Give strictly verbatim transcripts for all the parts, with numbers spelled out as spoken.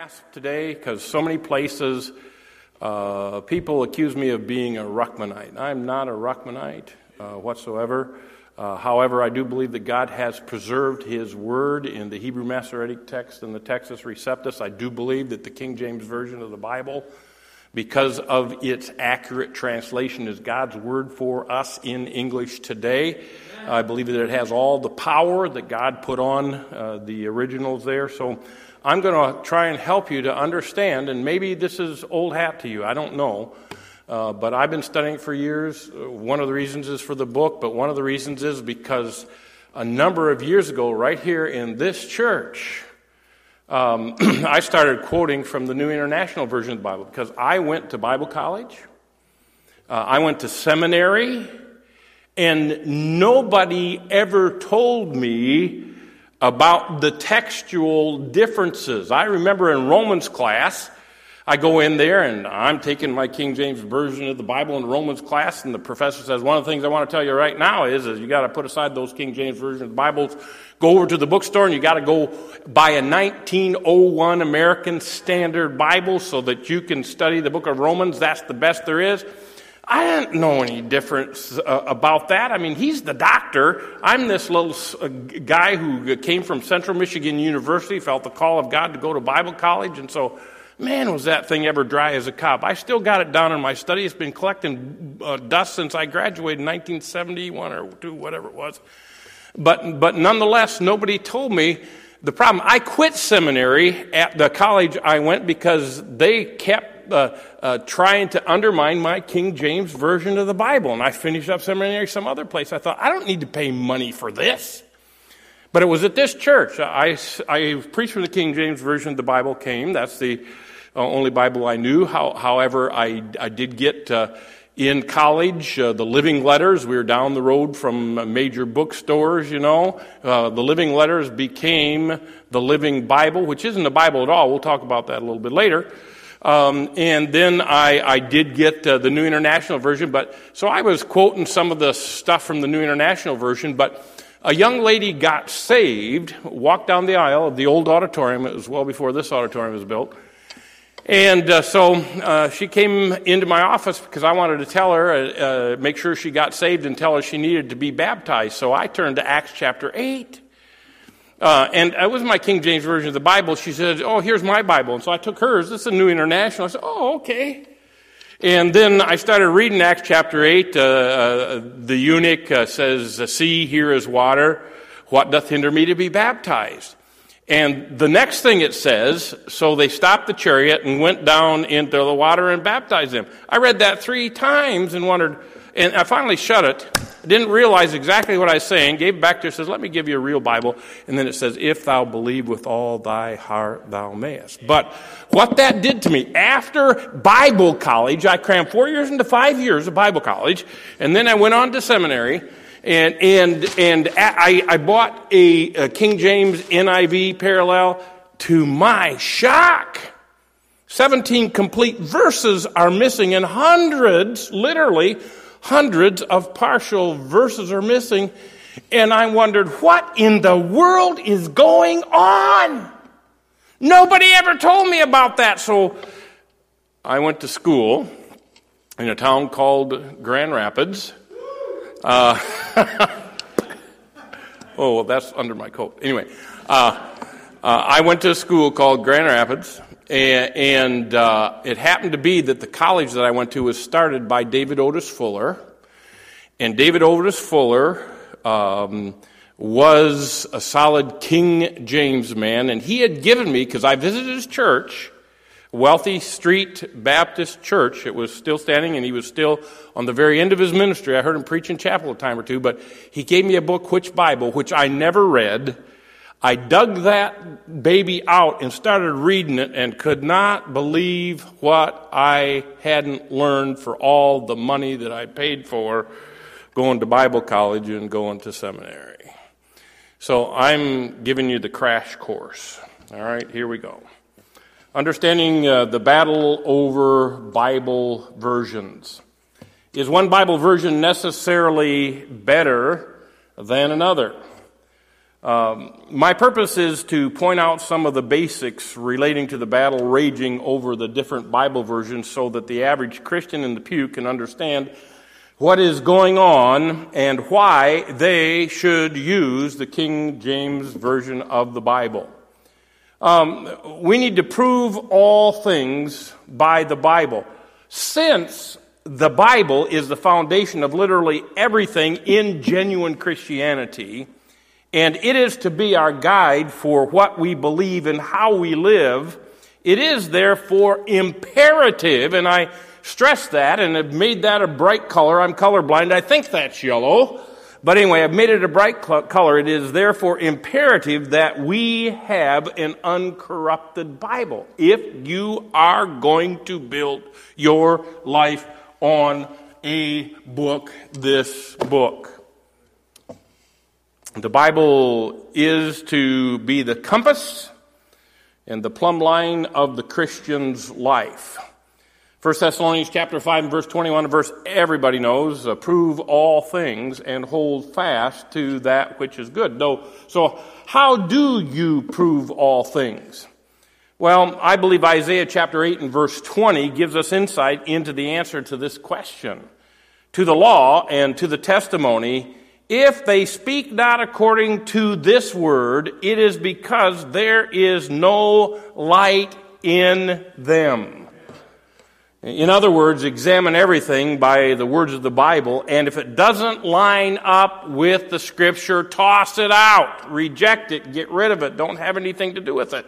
mask today because so many places uh, people accuse me of being a Ruckmanite. I'm not a Ruckmanite uh, whatsoever. Uh, however, I do believe that God has preserved His Word in the Hebrew Masoretic text and the Textus Receptus. I do believe that the King James Version of the Bible, because of its accurate translation, is God's Word for us in English today. I believe that it has all the power that God put on uh, the originals there. So I'm going to try and help you to understand, and maybe this is old hat to you, I don't know. Uh, but I've been studying for years. One of the reasons is for the book, but one of the reasons is because a number of years ago, right here in this church, um, I started quoting from the New International Version of the Bible because I went to Bible college, uh, I went to seminary, and nobody ever told me about the textual differences. I remember in Romans class, I go in there and I'm taking my King James Version of the Bible in Romans class, and the professor says, one of the things I want to tell you right now is, is you got to put aside those King James Version of the Bibles, go over to the bookstore, and you got to go buy a nineteen oh one American Standard Bible so that you can study the book of Romans. That's the best there is. I didn't know any difference uh, about that. I mean, he's the doctor. I'm this little uh, guy who came from Central Michigan University, felt the call of God to go to Bible college, and so, man, was that thing ever dry as a cop. I still got it down in my study. It's been collecting uh, dust since I graduated in nineteen seventy-one or two, whatever it was. But but nonetheless, nobody told me the problem. I quit seminary at the college I went because they kept uh, uh, trying to undermine my King James Version of the Bible. And I finished up seminary some other place. I thought, I don't need to pay money for this. But it was at this church. I, I preached from the King James Version of the Bible came. That's the uh, only Bible I knew. How, however, I, I did get uh, in college uh, the Living Letters. We were down the road from major bookstores, you know. Uh, the Living Letters became the Living Bible, which isn't a Bible at all. We'll talk about that a little bit later. Um, and then I, I did get uh, the New International Version. But so I was quoting some of the stuff from the New International Version, but a young lady got saved, walked down the aisle of the old auditorium. It was well before this auditorium was built. And uh, so uh, she came into my office because I wanted to tell her, uh, uh, make sure she got saved and tell her she needed to be baptized. So I turned to Acts chapter eight. Uh, and it was my King James Version of the Bible. She said, oh, here's my Bible. And so I took hers. This is a New International. I said, oh, okay. And then I started reading Acts chapter eight. Uh, uh, the eunuch uh, says, see, here is water. What doth hinder me to be baptized? And the next thing it says, so they stopped the chariot and went down into the water and baptized them. I read that three times and wondered, and I finally shut it. I didn't realize exactly what I was saying. Gave it back to her, says, let me give you a real Bible. And then it says, if thou believe with all thy heart, thou mayest. But what that did to me, after Bible college, I crammed four years into five years of Bible college, and then I went on to seminary, and and and I, I bought a, a King James N I V parallel. To my shock, seventeen complete verses are missing, and hundreds, literally, hundreds of partial verses are missing. And I wondered, what in the world is going on? Nobody ever told me about that. So I went to school in a town called Grand Rapids. Uh, oh, well, that's under my coat. Anyway, uh, uh, I went to a school called Grand Rapids. And, and uh, it happened to be that the college that I went to was started by David Otis Fuller. And David Otis Fuller um, was a solid King James man. And he had given me, because I visited his church, Wealthy Street Baptist Church. It was still standing, and he was still on the very end of his ministry. I heard him preach in chapel a time or two. But he gave me a book, Which Bible, which I never read. I dug that baby out and started reading it and could not believe what I hadn't learned for all the money that I paid for going to Bible college and going to seminary. So I'm giving you the crash course. All right, here we go. Understanding uh, the battle over Bible versions. Is one Bible version necessarily better than another? Um, my purpose is to point out some of the basics relating to the battle raging over the different Bible versions so that the average Christian in the pew can understand what is going on and why they should use the King James Version of the Bible. Um, we need to prove all things by the Bible. Since the Bible is the foundation of literally everything in genuine Christianity, and it is to be our guide for what we believe and how we live, it is therefore imperative, and I stress that and have made that a bright color. I'm colorblind. I think that's yellow. But anyway, I've made it a bright color. It is therefore imperative that we have an uncorrupted Bible if you are going to build your life on a book, this book. The Bible is to be the compass and the plumb line of the Christian's life. First Thessalonians chapter five and verse twenty-one, a verse everybody knows, prove all things and hold fast to that which is good. No, so how do you prove all things? Well, I believe Isaiah chapter eight and verse twenty gives us insight into the answer to this question. To the law and to the testimony, if they speak not according to this word, it is because there is no light in them. In other words, examine everything by the words of the Bible, and if it doesn't line up with the Scripture, toss it out, reject it, get rid of it, don't have anything to do with it.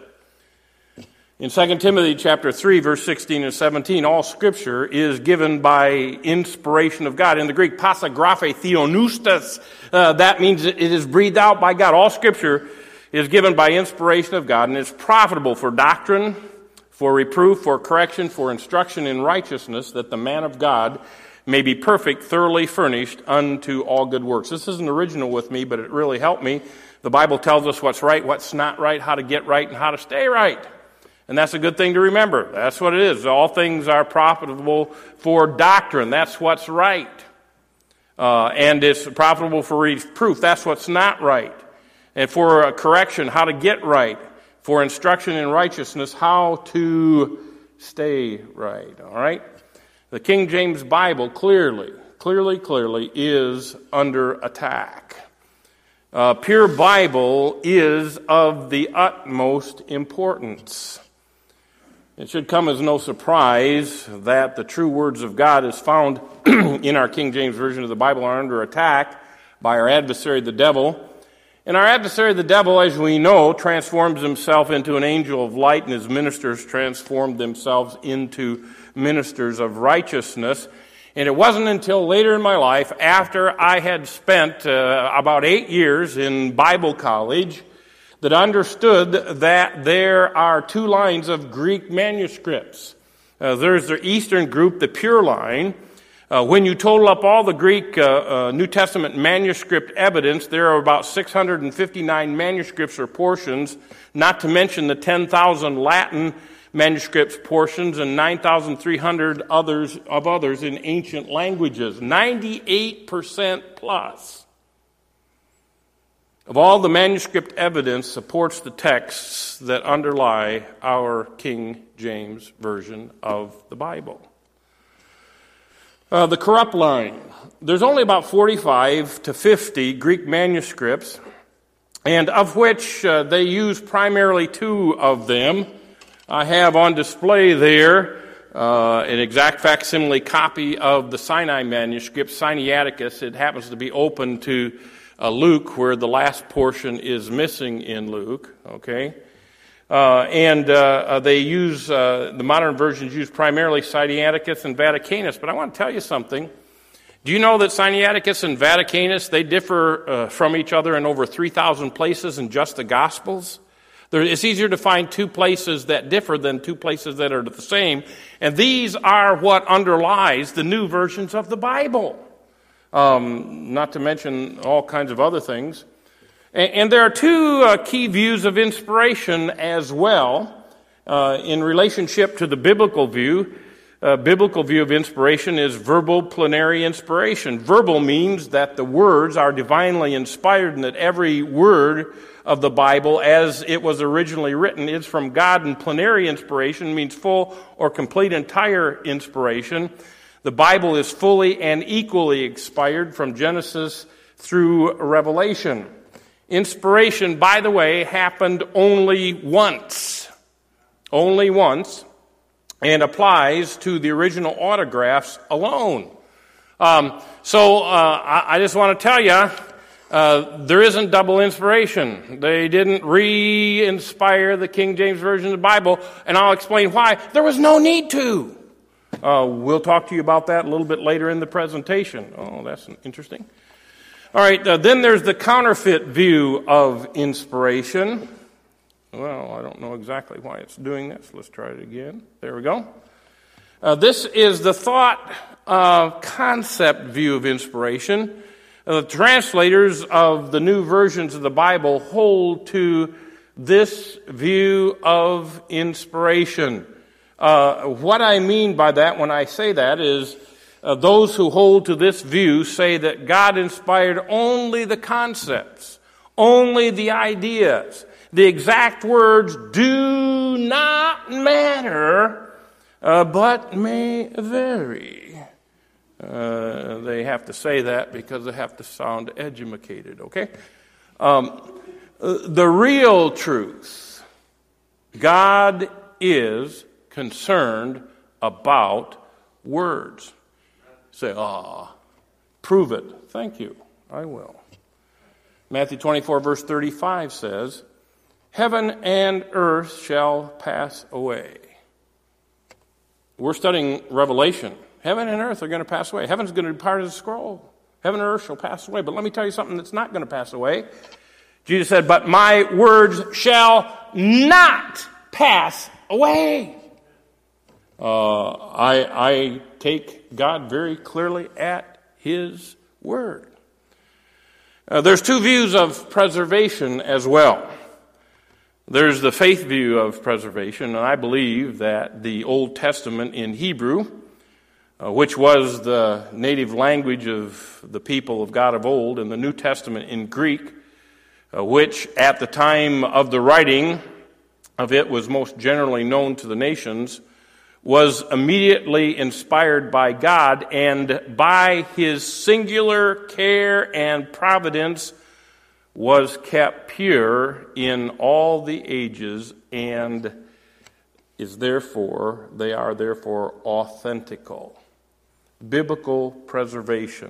In Second Timothy chapter three, verse sixteen and seventeen, all Scripture is given by inspiration of God. In the Greek, pasagraphe theonoustos, uh, that means it is breathed out by God. All Scripture is given by inspiration of God, and is profitable for doctrine, for reproof, for correction, for instruction in righteousness, that the man of God may be perfect, thoroughly furnished unto all good works. This isn't original with me, but it really helped me. The Bible tells us what's right, what's not right, how to get right, and how to stay right. And that's a good thing to remember. That's what it is. All things are profitable for doctrine. That's what's right. Uh, and it's profitable for reproof. That's what's not right. And for uh, correction, how to get right. For instruction in righteousness, how to stay right. All right? The King James Bible clearly, clearly, clearly is under attack. Uh, pure Bible is of the utmost importance. It should come as no surprise that the true words of God as found in our King James Version of the Bible are under attack by our adversary, the devil. And our adversary, the devil, as we know, transforms himself into an angel of light, and his ministers transformed themselves into ministers of righteousness. And it wasn't until later in my life, after I had spent uh, about eight years in Bible college, that I understood that there are two lines of Greek manuscripts. Uh, there's the Eastern group, the pure line. Uh, when you total up all the Greek uh, uh, New Testament manuscript evidence, there are about six hundred fifty-nine manuscripts or portions, not to mention the ten thousand Latin manuscripts portions and nine thousand three hundred others of others in ancient languages. ninety-eight percent plus of all the manuscript evidence supports the texts that underlie our King James Version of the Bible. Uh, the corrupt line. There's only about forty-five to fifty Greek manuscripts, and of which uh, they use primarily two of them. I have on display there uh, an exact facsimile copy of the Sinai manuscript, Sinaiticus. It happens to be open to uh, Luke, where the last portion is missing in Luke, okay? Uh, and uh, they use, uh, the modern versions use primarily Sinaiticus and Vaticanus. But I want to tell you something. Do you know that Sinaiticus and Vaticanus, they differ uh, from each other in over three thousand places in just the Gospels? There, it's easier to find two places that differ than two places that are the same. And these are what underlies the new versions of the Bible. Um, not to mention all kinds of other things. And, and there are two uh, key views of inspiration as well uh, in relationship to the biblical view. A biblical view of inspiration is verbal plenary inspiration. Verbal means that the words are divinely inspired and that every word of the Bible as it was originally written is from God, and plenary inspiration means full or complete entire inspiration. The Bible is fully and equally expired from Genesis through Revelation. Inspiration, by the way, happened only once. Only once. And applies to the original autographs alone. Um, so uh, I, I just want to tell you, uh, there isn't double inspiration. They didn't re-inspire the King James Version of the Bible, and I'll explain why. There was no need to. Uh, we'll talk to you about that a little bit later in the presentation. Oh, that's interesting. All right, uh, then there's the counterfeit view of inspiration. Well, I don't know exactly why it's doing this. Let's try it again. There we go. Uh, this is the thought uh, concept view of inspiration. Uh, the translators of the new versions of the Bible hold to this view of inspiration. Uh, what I mean by that when I say that is uh, those who hold to this view say that God inspired only the concepts, only the ideas. The exact words do not matter, uh, but may vary. Uh, they have to say that because they have to sound educated, okay? Um, the real truth, God is concerned about words. Say, ah, prove it. Thank you. I will. Matthew twenty-four, verse thirty-five says, heaven and earth shall pass away. We're studying Revelation. Heaven and earth are going to pass away. Heaven's going to be part of the scroll. Heaven and earth shall pass away. But let me tell you something that's not going to pass away. Jesus said, but my words shall not pass away. Uh, I, I take God very clearly at His word. Uh, there's two views of preservation as well. There's the faith view of preservation, and I believe that the Old Testament in Hebrew, uh, which was the native language of the people of God of old, and the New Testament in Greek, uh, which at the time of the writing of it was most generally known to the nations, was immediately inspired by God, and by His singular care and providence was kept pure in all the ages, and is therefore, they are therefore authentical. Biblical preservation.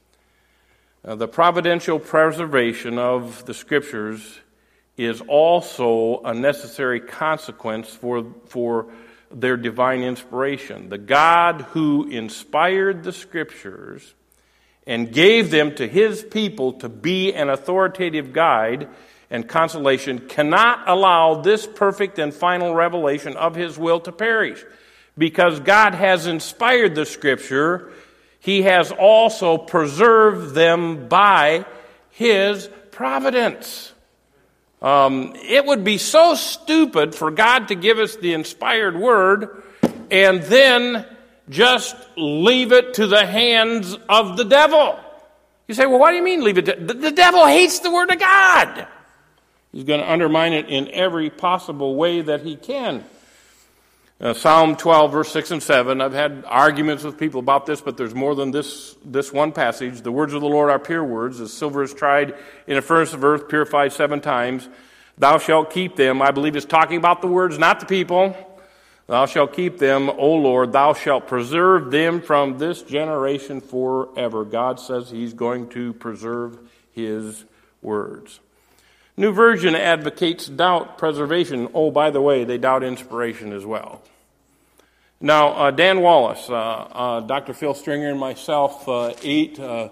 Uh, the providential preservation of the Scriptures is also a necessary consequence for, for their divine inspiration. The God who inspired the Scriptures and gave them to His people to be an authoritative guide and consolation cannot allow this perfect and final revelation of His will to perish. Because God has inspired the Scripture, He has also preserved them by His providence. Um, it would be so stupid for God to give us the inspired Word and then just leave it to the hands of the devil. You say, well, what do you mean leave it to... The, the devil hates the Word of God. He's going to undermine it in every possible way that he can. Uh, Psalm twelve, verse six and seven. I've had arguments with people about this, but there's more than this, this one passage. The words of the Lord are pure words, as silver is tried in a furnace of earth, purified seven times. Thou shalt keep them. I believe it's talking about the words, not the people. Thou shalt keep them, O Lord. Thou shalt preserve them from this generation forever. God says He's going to preserve His words. New Version advocates doubt preservation. Oh, by the way, they doubt inspiration as well. Now, uh, Dan Wallace, uh, uh, Doctor Phil Stringer, and myself uh, ate uh,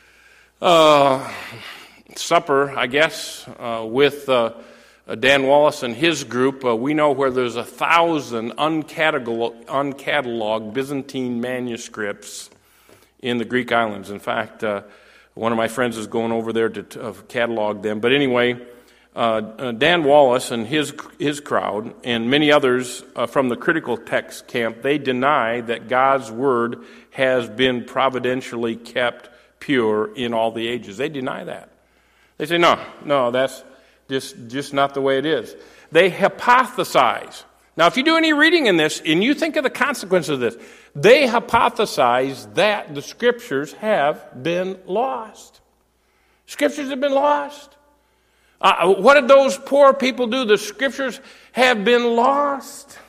uh, supper, I guess, uh, with uh, Dan Wallace and his group. Uh, we know where there's a thousand uncatalog- uncatalogued Byzantine manuscripts in the Greek islands. In fact, uh, one of my friends is going over there to, to catalog them. But anyway, uh, Dan Wallace and his his crowd and many others uh, from the critical text camp, they deny that God's word has been providentially kept pure in all the ages. They deny that. They say, no, no, that's just, just not the way it is. They hypothesize. Now, if you do any reading in this and you think of the consequence of this, they hypothesize that the Scriptures have been lost. Scriptures have been lost. Uh, what did those poor people do? The Scriptures have been lost.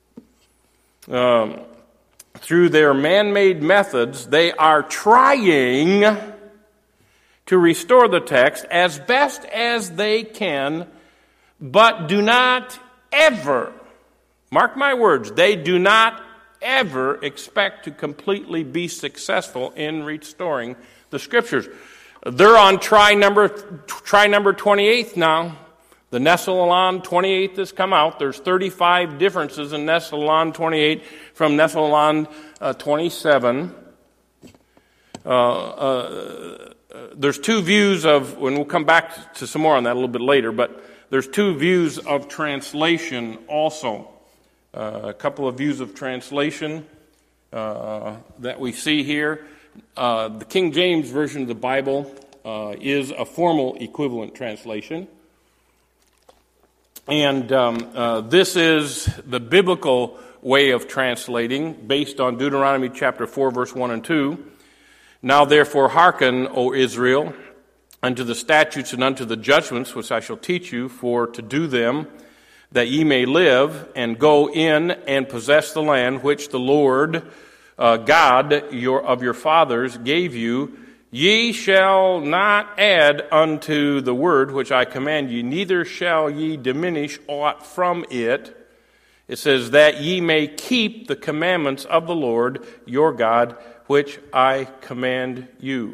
Um, through their man-made methods, they are trying to restore the text as best as they can, but do not ever, mark my words, they do not ever expect to completely be successful in restoring the Scriptures. They're on try number try number twenty-eighth now. The Nestle-Aland twenty-eighth has come out. There's thirty-five differences in Nestle-Aland twenty-eight from Nestle-Aland uh, twenty-seven. Uh, uh, there's two views of, and we'll come back to some more on that a little bit later, but there's two views of translation also. Uh, a couple of views of translation uh, that we see here. Uh, the King James Version of the Bible uh, is a formal equivalent translation. And um, uh, this is the biblical way of translating based on Deuteronomy chapter four, verse one and two. Now therefore hearken, O Israel, unto the statutes and unto the judgments which I shall teach you, for to do them, that ye may live, and go in and possess the land which the Lord Uh, God your, of your fathers gave you. Ye shall not add unto the word which I command you, neither shall ye diminish aught from it. It says, that ye may keep the commandments of the Lord your God, which I command you.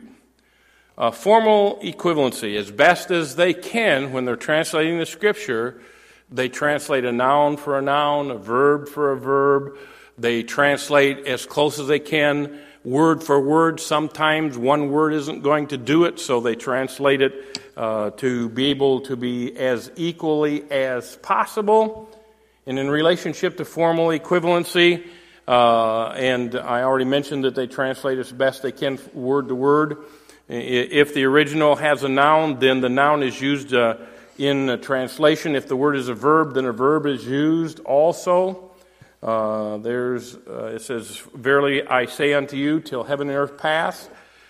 Uh, formal equivalency, as best as they can when they're translating the Scripture, they translate a noun for a noun, a verb for a verb. They translate as close as they can, word for word. Sometimes one word isn't going to do it, so they translate it uh, to be able to be as equally as possible. And in relationship to formal equivalency, uh, and I already mentioned that they translate as best they can word to word. If the original has a noun, then the noun is used uh, in a translation. If the word is a verb, then a verb is used also. Uh, there's, uh, it says, verily I say unto you, till heaven and earth pass,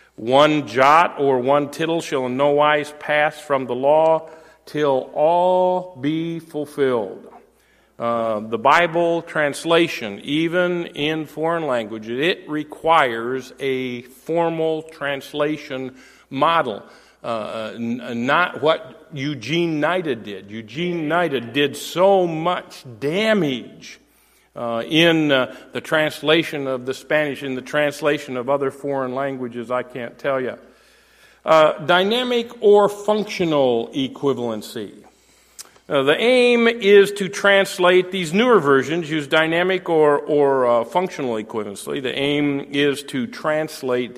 one jot or one tittle shall in no wise pass from the law, till all be fulfilled. Uh, the Bible translation, even in foreign languages, it requires a formal translation model. Uh, n- not what Eugene Nida did. Eugene Nida did so much damage Uh, in uh, the translation of the Spanish, in the translation of other foreign languages, I can't tell you. Uh, dynamic or functional equivalency. Uh, the aim is to translate, these newer versions use dynamic or, or uh, functional equivalency. The aim is to translate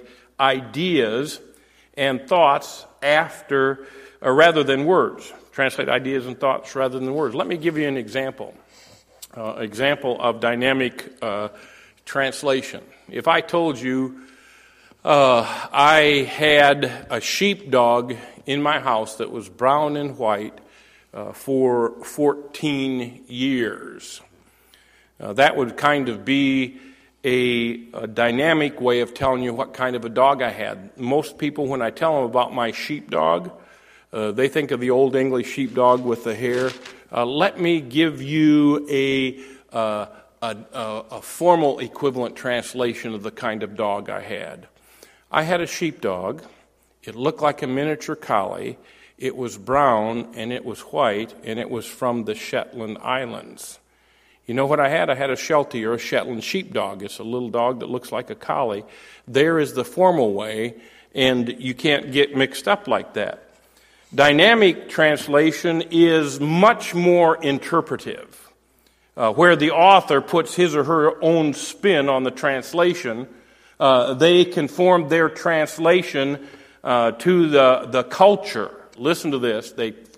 ideas and thoughts after, or rather than words. Translate ideas and thoughts rather than words. Let me give you an example. Uh, example of dynamic uh, translation. If I told you uh, I had a sheepdog in my house that was brown and white uh, for fourteen years, uh, that would kind of be a, a dynamic way of telling you what kind of a dog I had. Most people, when I tell them about my sheepdog, uh, they think of the old English sheepdog with the hair. Uh, let me give you a, uh, a, a, a formal equivalent translation of the kind of dog I had. I had a sheepdog. It looked like a miniature collie. It was brown and it was white, and it was from the Shetland Islands. You know what I had? I had a Sheltie, or a Shetland sheepdog. It's a little dog that looks like a collie. There is the formal way, and you can't get mixed up like that. Dynamic translation is much more interpretive, uh, where the author puts his or her own spin on the translation. Uh, they conform their translation uh, to the, the culture. Listen to this. They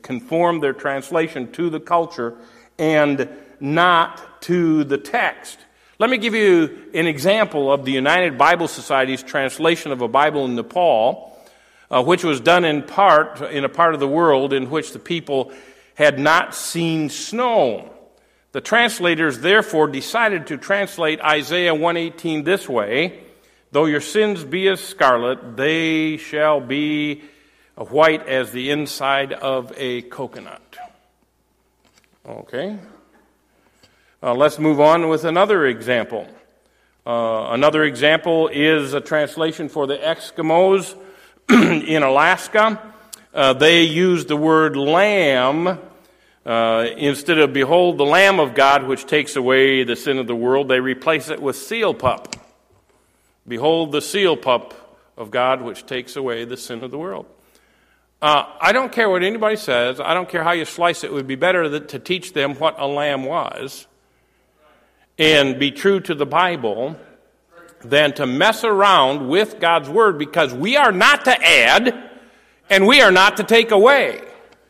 conform their translation to the culture and not to the text. Let me give you an example of the United Bible Society's translation of a Bible in Nepal, uh, which was done in part in a part of the world in which the people had not seen snow. The translators therefore decided to translate Isaiah one eighteen this way: though your sins be as scarlet, they shall be white as the inside of a coconut. Okay. Uh, let's move on with another example. Uh, another example is a translation for the Eskimos in Alaska. Uh, they use the word lamb. Uh, instead of behold the Lamb of God which takes away the sin of the world, they replace it with seal pup. Behold the seal pup of God which takes away the sin of the world. Uh, I don't care what anybody says. I don't care how you slice it. It would be better that, to teach them what a lamb was and be true to the Bible than to mess around with God's Word, because we are not to add and we are not to take away.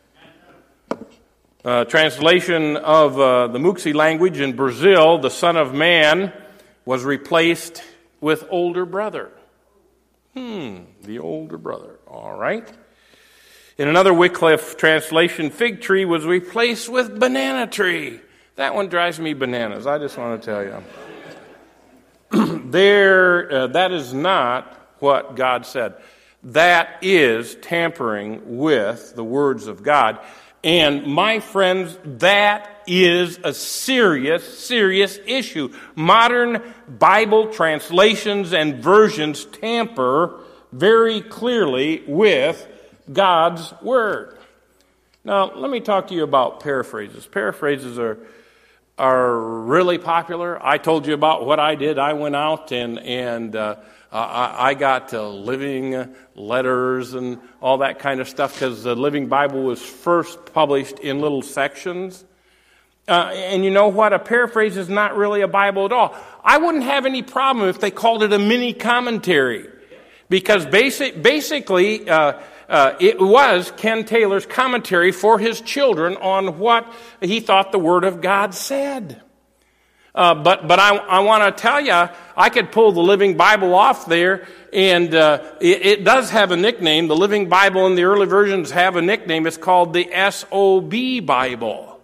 Uh, translation of uh, the Muxi language in Brazil, the Son of Man was replaced with older brother. Hmm, the older brother. All right. In another Wycliffe translation, fig tree was replaced with banana tree. That one drives me bananas, I just want to tell you. there, uh, that is not what God said. That is tampering with the words of God. And my friends, that is a serious, serious issue. Modern Bible translations and versions tamper very clearly with God's Word. Now, let me talk to you about paraphrases. Paraphrases are are really popular. I told you about what I did. I went out and and uh, I, I got uh, living letters and all that kind of stuff, because the Living Bible was first published in little sections. Uh, and you know what? A paraphrase is not really a Bible at all. I wouldn't have any problem if they called it a mini commentary, because basic, basically uh, uh, it was Ken Taylor's commentary for his children on what he thought the Word of God said. Uh, but but I, I want to tell you, I could pull the Living Bible off there, and uh, it, it does have a nickname. The Living Bible in the early versions have a nickname. It's called the S O B Bible.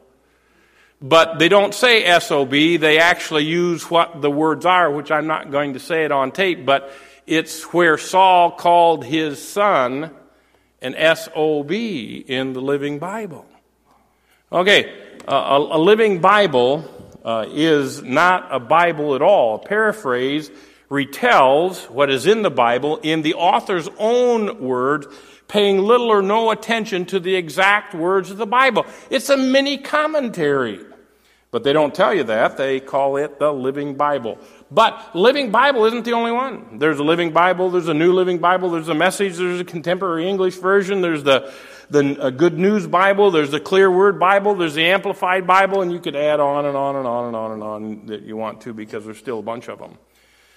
But they don't say S O B. They actually use what the words are, which I'm not going to say it on tape, but it's where Saul called his son an S O B in the Living Bible. Okay, uh, a, a Living Bible uh, is not a Bible at all. A paraphrase retells what is in the Bible in the author's own words, paying little or no attention to the exact words of the Bible. It's a mini commentary. But they don't tell you that. They call it the Living Bible. But Living Bible isn't the only one. There's a Living Bible, there's a New Living Bible, there's a Message, there's a Contemporary English Version, there's the, the uh, Good News Bible, there's the Clear Word Bible, there's the Amplified Bible, and you could add on and on and on and on and on that you want to, because there's still a bunch of them.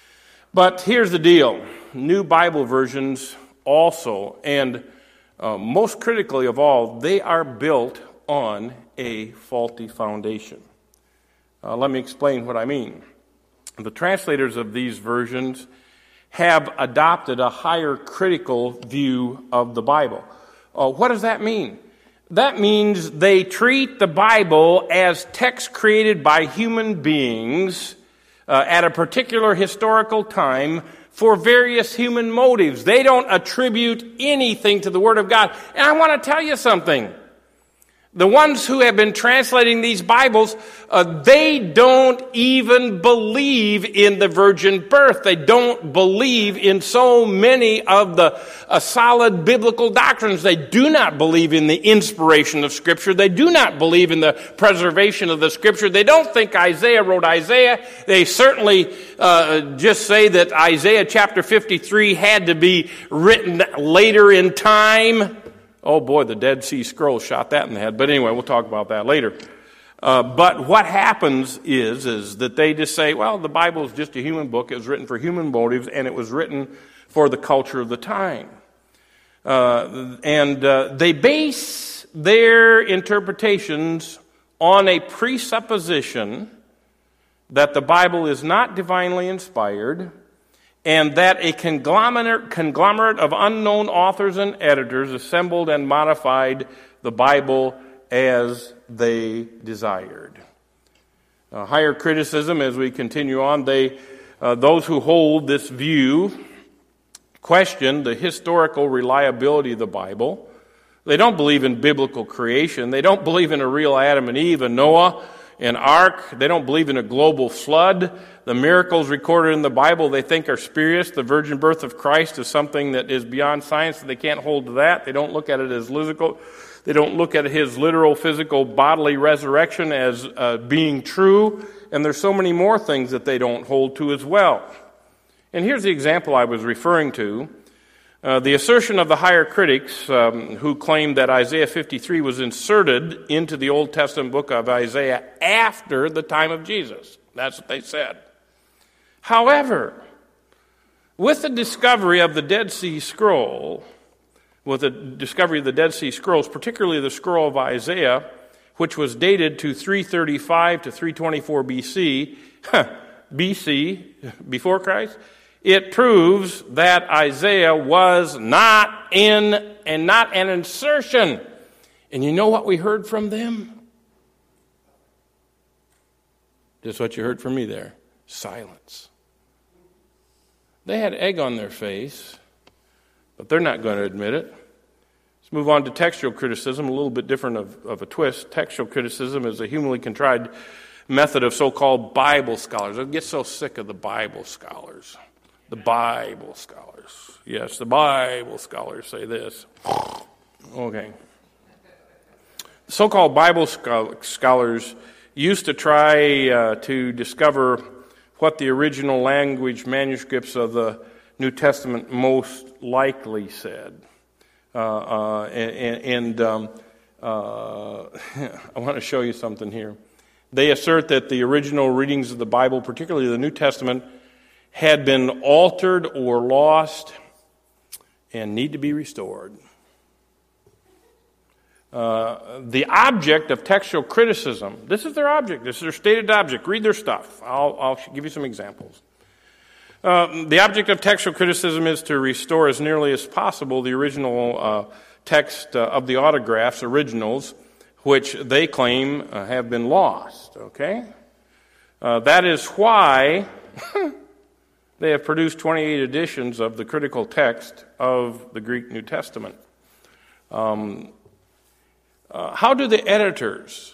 But here's the deal. New Bible versions also, and uh, most critically of all, they are built on a faulty foundation. Uh, let me explain what I mean. The translators of these versions have adopted a higher critical view of the Bible. Uh, what does that mean? That means they treat the Bible as text created by human beings uh, at a particular historical time for various human motives. They don't attribute anything to the Word of God. And I want to tell you something. The ones who have been translating these Bibles, uh, they don't even believe in the virgin birth. They don't believe in so many of the uh, solid biblical doctrines. They do not believe in the inspiration of Scripture. They do not believe in the preservation of the Scripture. They don't think Isaiah wrote Isaiah. They certainly uh, just say that Isaiah chapter fifty-three had to be written later in time. Oh boy, the Dead Sea Scrolls shot that in the head. But anyway, we'll talk about that later. Uh, but what happens is, is that they just say, well, the Bible is just a human book. It was written for human motives, and it was written for the culture of the time. Uh, and uh, they base their interpretations on a presupposition that the Bible is not divinely inspired and that a conglomerate, conglomerate of unknown authors and editors assembled and modified the Bible as they desired. Uh, higher criticism, as we continue on, they, uh, those who hold this view question the historical reliability of the Bible. They don't believe in biblical creation. They don't believe in a real Adam and Eve, a Noah, an ark. They don't believe in a global flood. The miracles recorded in the Bible they think are spurious. The virgin birth of Christ is something that is beyond science, and they can't hold to that. They don't look at it as physical. They don't look at his literal, physical, bodily resurrection as uh, being true. And there's so many more things that they don't hold to as well. And here's the example I was referring to. Uh, the assertion of the higher critics um, who claimed that Isaiah fifty-three was inserted into the Old Testament book of Isaiah after the time of Jesus. That's what they said. However, with the discovery of the Dead Sea Scroll, with the discovery of the Dead Sea Scrolls, particularly the scroll of Isaiah, which was dated to three thirty-five to three twenty-four B C, B C, before Christ, it proves that Isaiah was not in and not an insertion. And you know what we heard from them? Just what you heard from me there. Silence. They had egg on their face, but they're not going to admit it. Let's move on to textual criticism, a little bit different of, of a twist. Textual criticism is a humanly contrived method of so-called Bible scholars. I get so sick of the Bible scholars. The Bible scholars. Yes, the Bible scholars say this. Okay. So-called Bible scholars used to try uh, to discover what the original language manuscripts of the New Testament most likely said. Uh, uh, and and um, uh, I want to show you something here. They assert that the original readings of the Bible, particularly the New Testament, had been altered or lost and need to be restored. Uh, the object of textual criticism, this is their object, this is their stated object. Read their stuff. I'll, I'll give you some examples. Uh, the object of textual criticism is to restore as nearly as possible the original uh, text uh, of the autographs, originals, which they claim uh, have been lost. Okay? Uh, that is why they have produced twenty-eight editions of the critical text of the Greek New Testament. Um, uh, how do the editors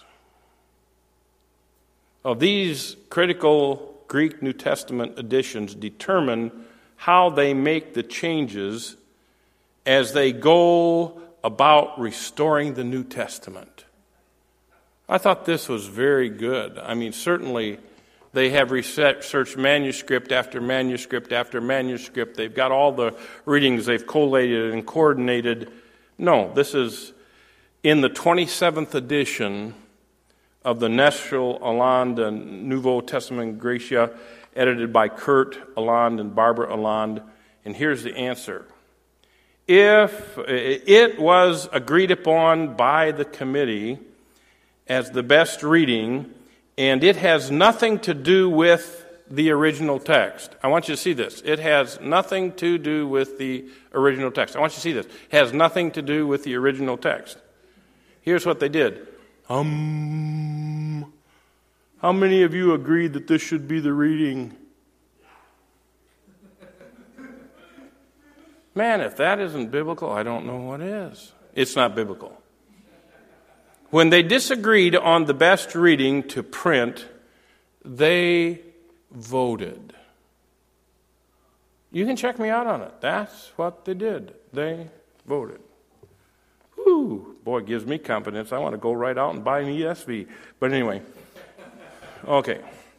of these critical Greek New Testament editions determine how they make the changes as they go about restoring the New Testament? I thought this was very good. I mean, certainly they have researched manuscript after manuscript after manuscript. They've got all the readings. They've collated and coordinated. No, this is in the twenty-seventh edition of the Nestle Aland and Nouveau Testament Gracia, edited by Kurt Aland and Barbara Aland. And here's the answer. If it was agreed upon by the committee as the best reading, and it has nothing to do with the original text. I want you to see this. It has nothing to do with the original text. I want you to see this. It has nothing to do with the original text. Here's what they did. Um, how many of you agreed that this should be the reading? Man, if that isn't biblical, I don't know what is. It's not biblical. When they disagreed on the best reading to print, they voted. You can check me out on it. That's what they did. They voted. Whew, boy, it gives me confidence. I want to go right out and buy an E S V. But anyway, okay.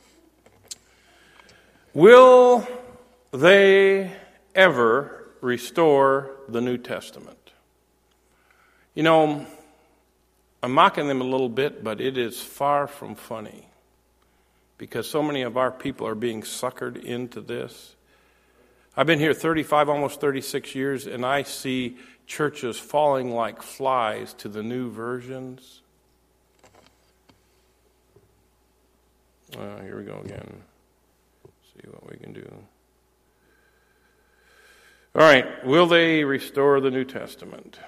Will they ever restore the New Testament? You know, I'm mocking them a little bit, but it is far from funny because so many of our people are being suckered into this. I've been here thirty-five, almost thirty-six years, and I see churches falling like flies to the new versions. Uh, here we go again. See what we can do. All right, will they restore the New Testament?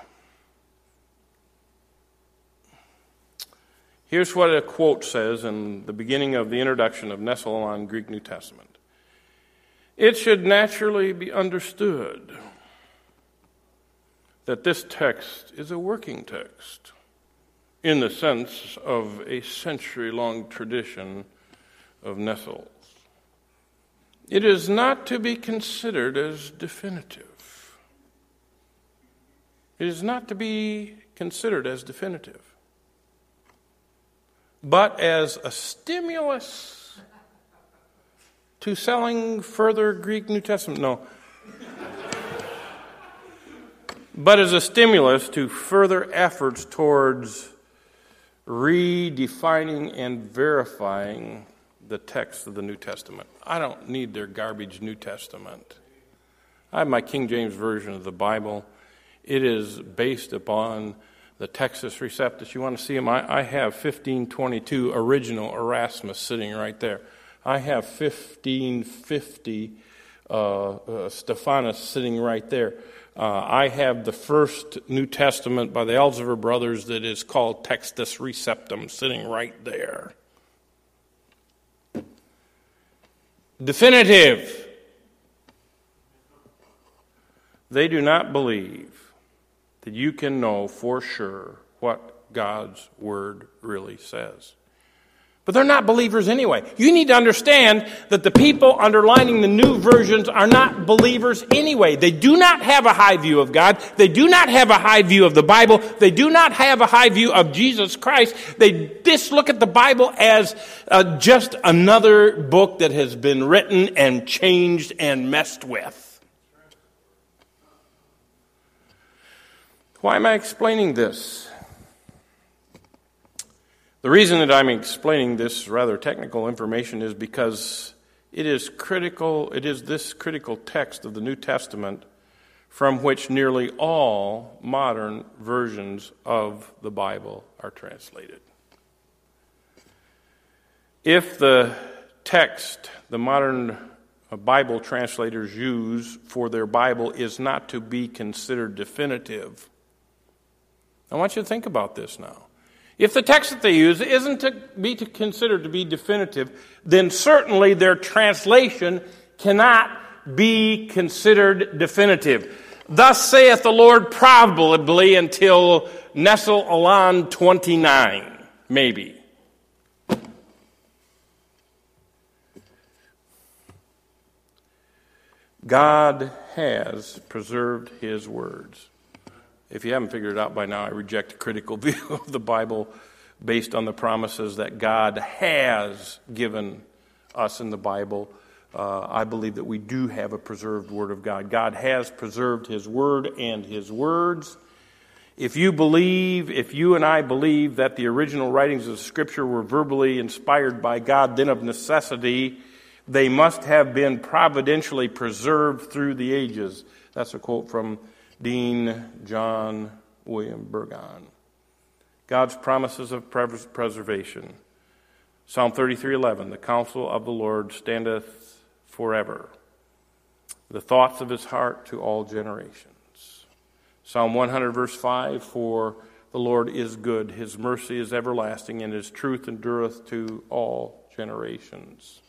Here's what a quote says in the beginning of the introduction of Nestle Aland Greek New Testament. It should naturally be understood that this text is a working text in the sense of a century-long tradition of Nestle's. It is not to be considered as definitive. It is not to be considered as definitive, but as a stimulus to selling further Greek New Testament. No. But as a stimulus to further efforts towards redefining and verifying the text of the New Testament. I don't need their garbage New Testament. I have my King James Version of the Bible. It is based upon the Textus Receptus. You want to see them? I, I have fifteen twenty-two original Erasmus sitting right there. I have fifteen fifty uh, uh, Stephanus sitting right there. Uh, I have the first New Testament by the Elsevier brothers that is called Textus Receptum sitting right there. Definitive. They do not believe that you can know for sure what God's Word really says. But they're not believers anyway. You need to understand that the people underlining the new versions are not believers anyway. They do not have a high view of God. They do not have a high view of the Bible. They do not have a high view of Jesus Christ. They just look at the Bible as uh, just another book that has been written and changed and messed with. Why am I explaining this? The reason that I'm explaining this rather technical information is because it is critical, it is this critical text of the New Testament from which nearly all modern versions of the Bible are translated. If the text the modern Bible translators use for their Bible is not to be considered definitive, I want you to think about this now. If the text that they use isn't to be to considered to be definitive, then certainly their translation cannot be considered definitive. Thus saith the Lord probably until Nestle Aland twenty-nine, maybe. God has preserved His words. If you haven't figured it out by now, I reject a critical view of the Bible based on the promises that God has given us in the Bible. Uh, I believe that we do have a preserved Word of God. God has preserved His Word and His words. If you believe, if you and I believe that the original writings of Scripture were verbally inspired by God, then of necessity, they must have been providentially preserved through the ages. That's a quote from Dean John William Burgon. God's promises of preservation. Psalm thirty-three eleven, the counsel of the Lord standeth forever, the thoughts of His heart to all generations. Psalm one hundred verse five, for the Lord is good, His mercy is everlasting, and His truth endureth to all generations.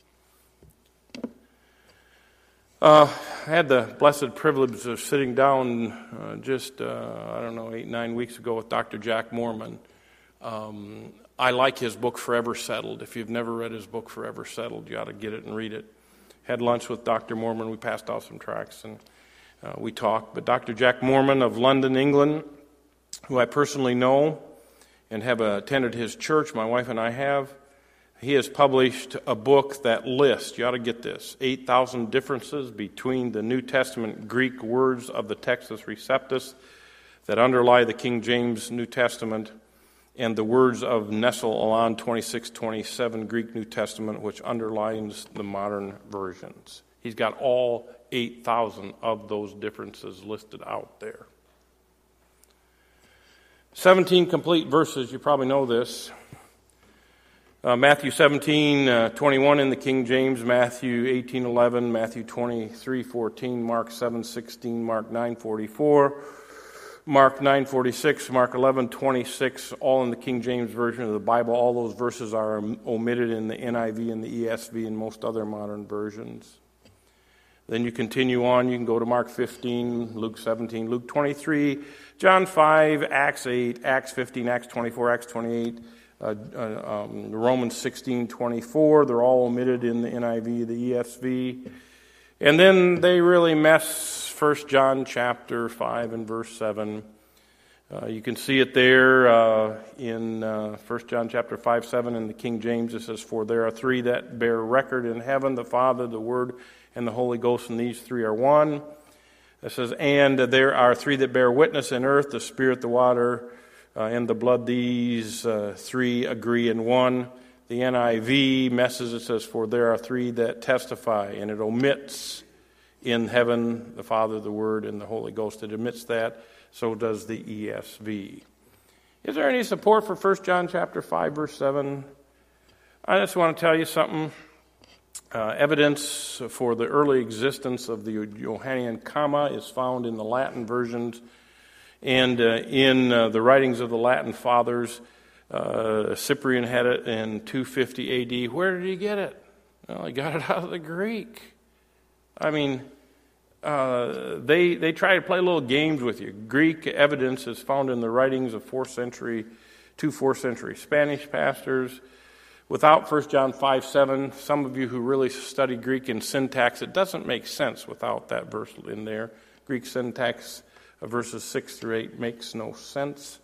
Uh, I had the blessed privilege of sitting down uh, just, uh, I don't know, eight, nine weeks ago with Doctor Jack Moorman. Um, I like his book, Forever Settled. If you've never read his book, Forever Settled, you ought to get it and read it. Had lunch with Doctor Moorman. We passed off some tracts and uh, we talked. But Doctor Jack Moorman of London, England, who I personally know and have attended his church, my wife and I have, he has published a book that lists, you ought to get this, eight thousand differences between the New Testament Greek words of the Textus Receptus that underlie the King James New Testament and the words of Nestle Aland twenty-six twenty-seven Greek New Testament, which underlines the modern versions. He's got all eight thousand of those differences listed out there. seventeen complete verses, you probably know this. Uh, Matthew seventeen, uh, twenty-one in the King James, Matthew eighteen, eleven, Matthew twenty-three, fourteen, Mark seven, sixteen, Mark nine, forty-four, Mark nine, forty-six, Mark eleven, twenty-six, all in the King James Version of the Bible. All those verses are omitted in the N I V and the E S V and most other modern versions. Then you continue on, you can go to Mark fifteen, Luke seventeen, Luke twenty-three, John five, Acts eight, Acts fifteen, Acts twenty-four, Acts twenty-eight, uh, uh, um, Romans sixteen, twenty-four. They're all omitted in the N I V, the E S V. And then they really mess First John chapter five and verse seven. Uh, you can see it there uh, in uh, First John chapter five, seven in the King James. It says, "For there are three that bear record in heaven, the Father, the Word, and the Holy Ghost, and these three are one." It says, "And there are three that bear witness in earth, the Spirit, the water, uh, and the blood. These uh, three agree in one." The N I V messes, it says, "For there are three that testify," and it omits in heaven the Father, the Word, and the Holy Ghost. It omits that. So does the E S V. Is there any support for First John chapter five, verse seven? I just want to tell you something. Uh, evidence for the early existence of the Johannine comma is found in the Latin versions and uh, in uh, the writings of the Latin fathers. Uh, Cyprian had it in two fifty A D. Where did he get it? Well, he got it out of the Greek. I mean, uh, they they try to play little games with you. Greek evidence is found in the writings of fourth century, two fourth century Spanish pastors. Without First John five, seven, some of you who really study Greek and syntax, it doesn't make sense without that verse in there. Greek syntax of verses six through eight makes no sense.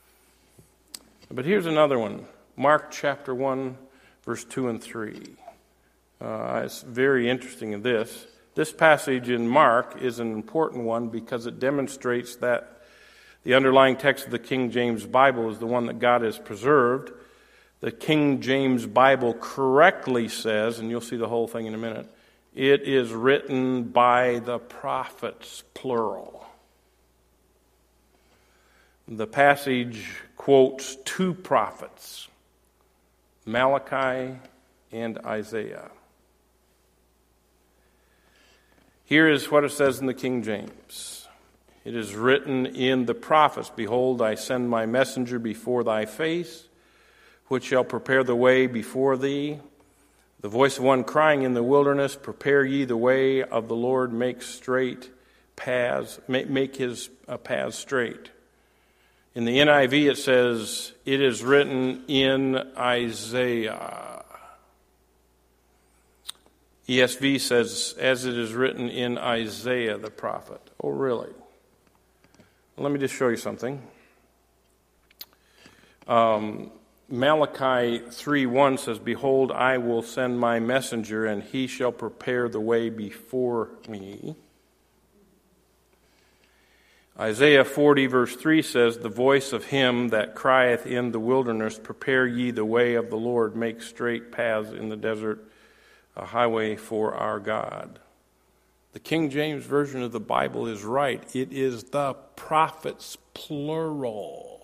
But here's another one. Mark chapter one, verse two and three. Uh, it's very interesting in this. This passage in Mark is an important one because it demonstrates that the underlying text of the King James Bible is the one that God has preserved. The King James Bible correctly says, and you'll see the whole thing in a minute, it is written by the prophets, plural. The passage quotes two prophets, Malachi and Isaiah. Here is what it says in the King James. It is written in the prophets, "Behold, I send my messenger before thy face, which shall prepare the way before thee. The voice of one crying in the wilderness, prepare ye the way of the Lord, make straight paths, make, make his uh, paths straight." In the N I V it says, it is written in Isaiah. E S V says, as it is written in Isaiah the prophet. Oh, really? Well, let me just show you something. Um, Malachi three one says, "Behold, I will send my messenger, and he shall prepare the way before me." Isaiah forty verse three says, "The voice of him that crieth in the wilderness, prepare ye the way of the Lord, make straight paths in the desert, a highway for our God." The King James Version of the Bible is right. It is the prophets, plural.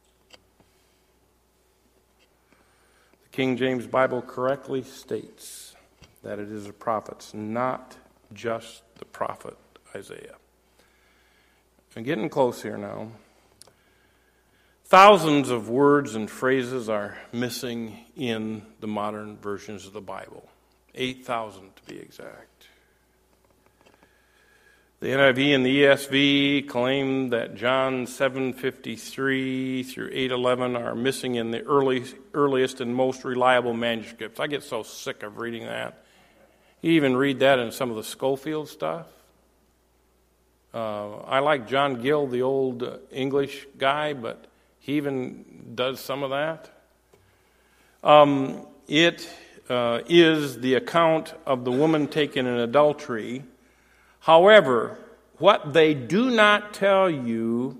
The King James Bible correctly states that it is the prophets, not just the prophet Isaiah. I'm getting close here now. Thousands of words and phrases are missing in the modern versions of the Bible. eight thousand to be exact. The N I V and the E S V claim that John seven fifty-three through eight eleven are missing in the early, earliest and most reliable manuscripts. I get so sick of reading that. You even read that in some of the Schofield stuff. Uh, I like John Gill, the old uh, English guy, but he even does some of that. Um, it uh, is the account of the woman taken in adultery. However, what they do not tell you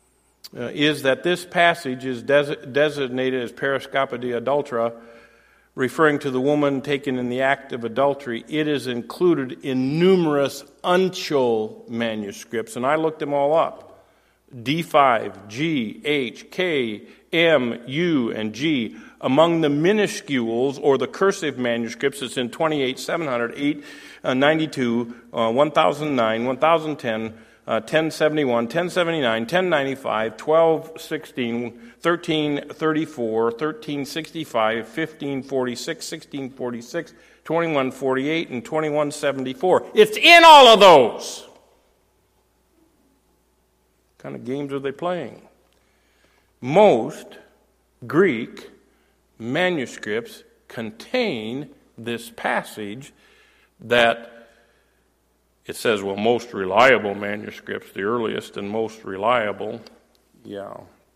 uh, is that this passage is des- designated as periskopa de adultera referring to the woman taken in the act of adultery, it is included in numerous uncial manuscripts, and I looked them all up. D five, G, H, K, M, U, and G. Among the minuscules or the cursive manuscripts, it's in twenty-eight, seven hundred, eight ninety-two, uh, one thousand nine, one thousand ten, uh, ten seventy-one, ten seventy-nine, ten ninety-five, twelve sixteen, thirteen thirty-four, thirteen sixty-five, fifteen forty-six, sixteen forty-six, twenty-one forty-eight, and twenty-one seventy-four. It's in all of those. What kind of games are they playing? Most Greek manuscripts contain this passage that it says, well, most reliable manuscripts, the earliest and most reliable. Yeah.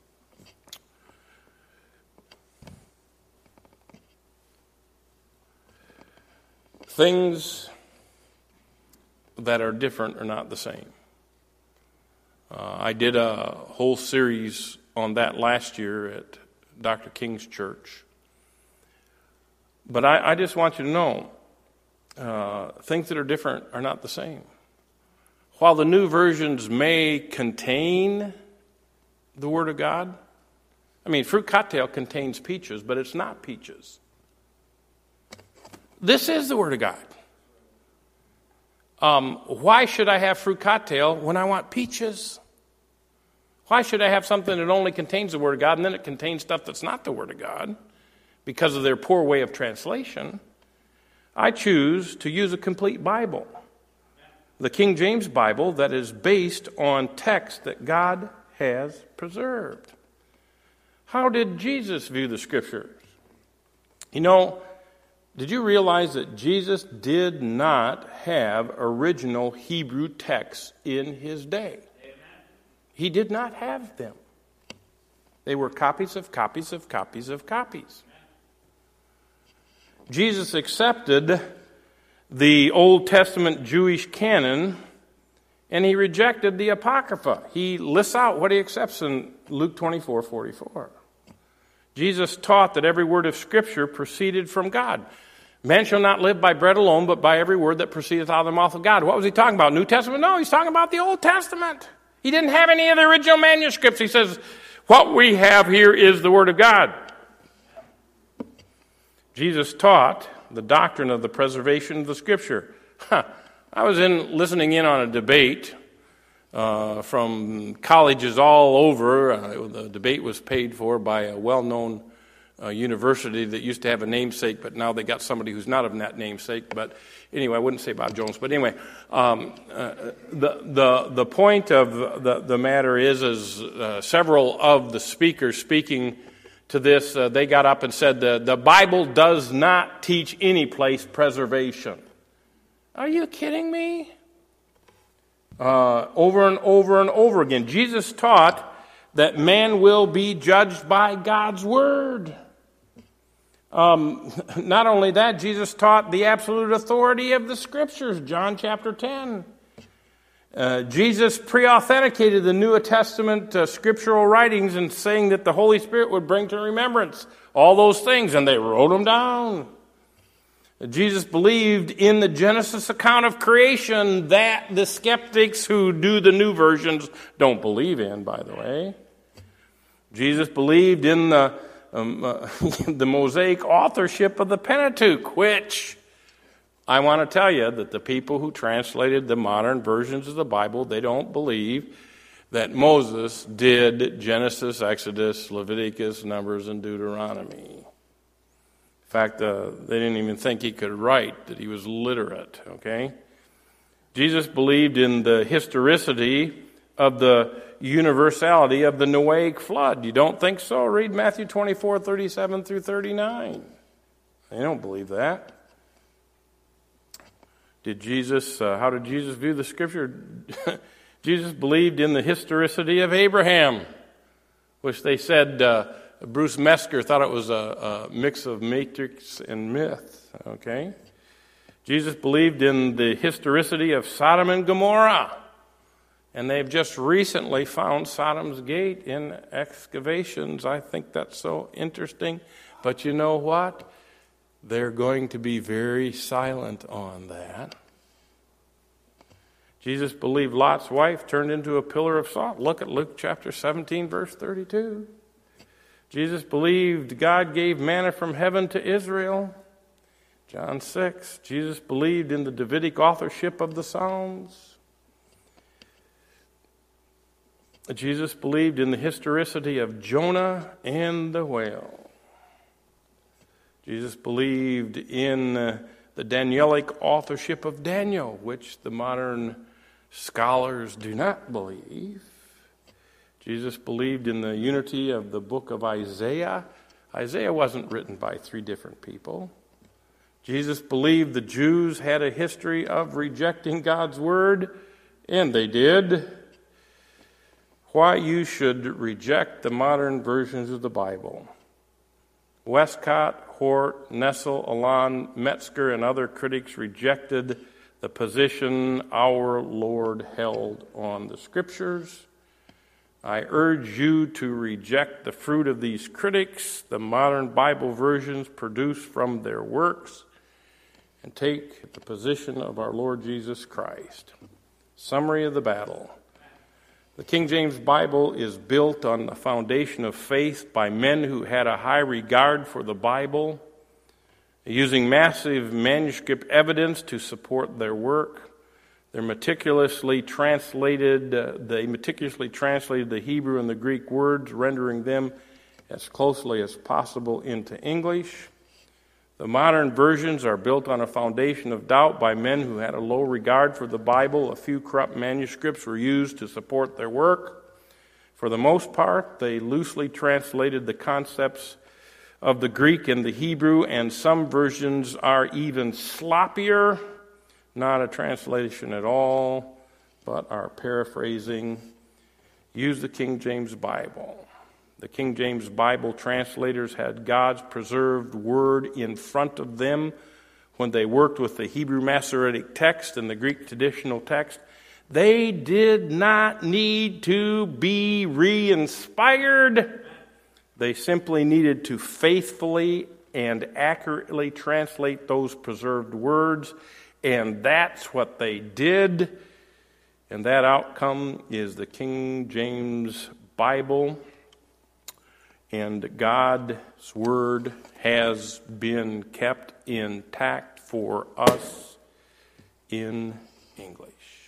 Things that are different are not the same. Uh, I did a whole series on that last year at Doctor King's church. But I, I just want you to know, uh, things that are different are not the same. While the new versions may contain the Word of God, I mean, fruit cocktail contains peaches, but it's not peaches. This is the Word of God. Um, why should I have fruit cocktail when I want peaches? Why should I have something that only contains the Word of God and then it contains stuff that's not the Word of God? Because of their poor way of translation, I choose to use a complete Bible. The King James Bible that is based on text that God has preserved. How did Jesus view the Scriptures? You know, did you realize that Jesus did not have original Hebrew texts in his day? Amen. He did not have them. They were copies of copies of copies of copies. Jesus accepted the Old Testament Jewish canon, and he rejected the Apocrypha. He lists out what he accepts in Luke twenty-four forty-four. Jesus taught that every word of Scripture proceeded from God. Man shall not live by bread alone, but by every word that proceedeth out of the mouth of God. What was he talking about? New Testament? No, he's talking about the Old Testament. He didn't have any of the original manuscripts. He says, what we have here is the Word of God. Jesus taught the doctrine of the preservation of the Scripture. Huh. I was in listening in on a debate uh, from colleges all over. Uh, the debate was paid for by a well-known uh, university that used to have a namesake, but now they got somebody who's not of that namesake. But anyway, I wouldn't say Bob Jones. But anyway, um, uh, the the the point of the the matter is, is uh, several of the speakers speaking to this, uh, they got up and said the, the Bible does not teach any place preservation. Are you kidding me? Uh, over and over and over again. Jesus taught that man will be judged by God's word. Um, not only that, Jesus taught the absolute authority of the Scriptures, John chapter ten. Uh, Jesus pre-authenticated the New Testament uh, scriptural writings and saying that the Holy Spirit would bring to remembrance all those things, and they wrote them down. Uh, Jesus believed in the Genesis account of creation that the skeptics who do the new versions don't believe in, by the way. Jesus believed in the, um, uh, the Mosaic authorship of the Pentateuch, which I want to tell you that the people who translated the modern versions of the Bible, they don't believe that Moses did Genesis, Exodus, Leviticus, Numbers, and Deuteronomy. In fact, uh, they didn't even think he could write, that he was literate, okay? Jesus believed in the historicity of the universality of the Noahic flood. You don't think so? Read Matthew twenty-four, thirty-seven through thirty-nine. They don't believe that. Did Jesus, uh, how did Jesus view the Scripture? Jesus believed in the historicity of Abraham, which they said, uh, Bruce Mesker thought it was a, a mix of matrix and myth, okay? Jesus believed in the historicity of Sodom and Gomorrah, and they've just recently found Sodom's gate in excavations. I think that's so interesting, but you know what? they're going to be very silent on that. Jesus believed Lot's wife turned into a pillar of salt. Look at Luke chapter seventeen, verse thirty-two. Jesus believed God gave manna from heaven to Israel. John six. Jesus believed in the Davidic authorship of the Psalms. Jesus believed in the historicity of Jonah and the whale. Jesus believed in uh, the Danielic authorship of Daniel, which the modern scholars do not believe. Jesus believed in the unity of the book of Isaiah. Isaiah wasn't written by three different people. Jesus believed the Jews had a history of rejecting God's word, and they did. Why you should reject the modern versions of the Bible. Westcott, Hort, Nessel, Alon, Metzger, and other critics rejected the position our Lord held on the Scriptures. I urge you to reject the fruit of these critics, the modern Bible versions produced from their works, and take the position of our Lord Jesus Christ. Summary of the battle. The King James Bible is built on the foundation of faith by men who had a high regard for the Bible, using massive manuscript evidence to support their work. They're meticulously translated, uh, they meticulously translated the Hebrew and the Greek words, rendering them as closely as possible into English. The modern versions are built on a foundation of doubt by men who had a low regard for the Bible. A few corrupt manuscripts were used to support their work. For the most part, they loosely translated the concepts of the Greek and the Hebrew, and some versions are even sloppier, not a translation at all, but are paraphrasing. Use the King James Bible. The King James Bible translators had God's preserved word in front of them when they worked with the Hebrew Masoretic text and the Greek traditional text. They did not need to be re-inspired. They simply needed to faithfully and accurately translate those preserved words, and that's what they did. And that outcome is the King James Bible. And God's word has been kept intact for us in English.